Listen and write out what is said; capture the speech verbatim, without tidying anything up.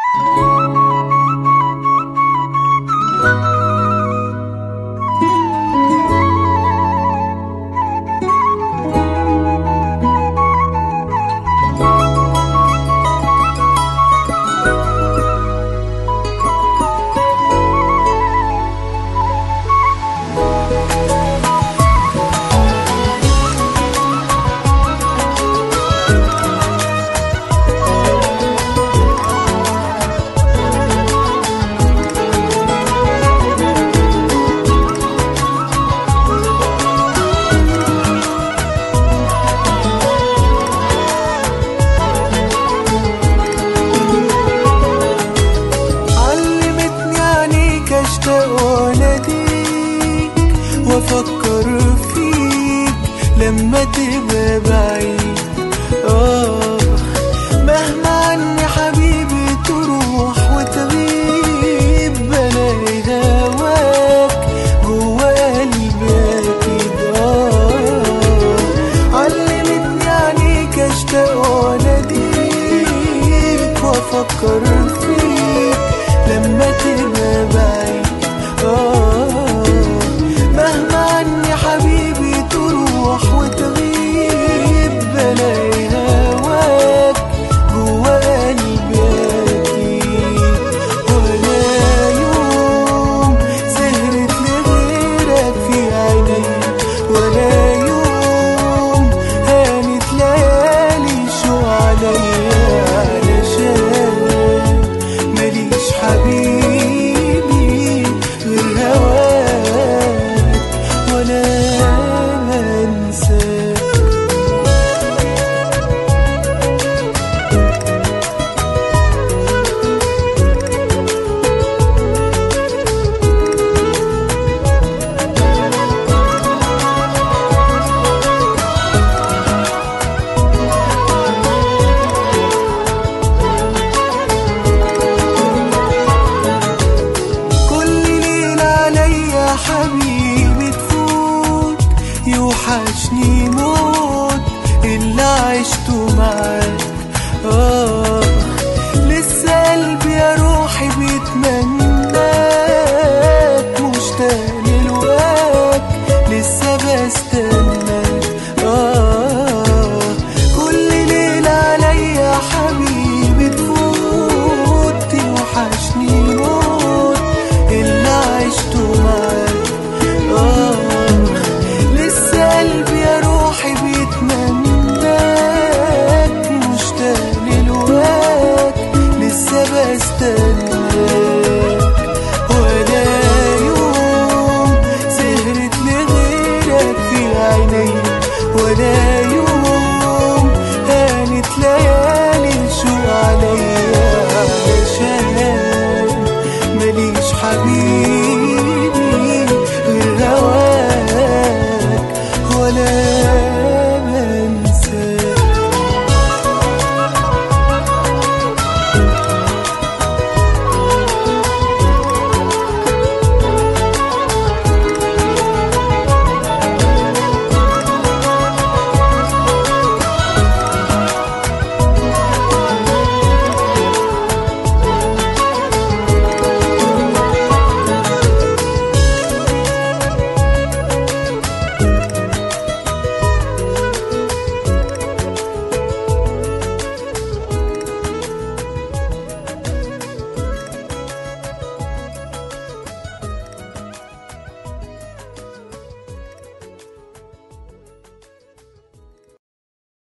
واناديك وافكر فيك لما تبقى بعيد. اه مهما عني حبيبي تروح وتغيب، بلاقي هواك جوا قلبي اكيد. اه علمتني عينيك اشتاق واناديك وافكر فيك لما تبقى بعيد. آه مهما عني حبيبي تروح وتغيب، بلاقي هواك جوا قلبي أكيد. ولا يوم سهرت لغيرك في عيني، ولا يوم هانت ليالي شو عليا، علشان ماليش حبيبي غير هواك ولا انساك. حبيبي تفوت يوحشني موت اللي عشته معاك. آه لسه قلبي يا روحي بيتمناك، مشتاق للواك لسه بستناك. آه كل ليلة عليا حبيبي تفوت يوحشني موت اللي عشته معاك. قلبي يا روحي بيتمناك، مشتاق للواك لسه بستناك.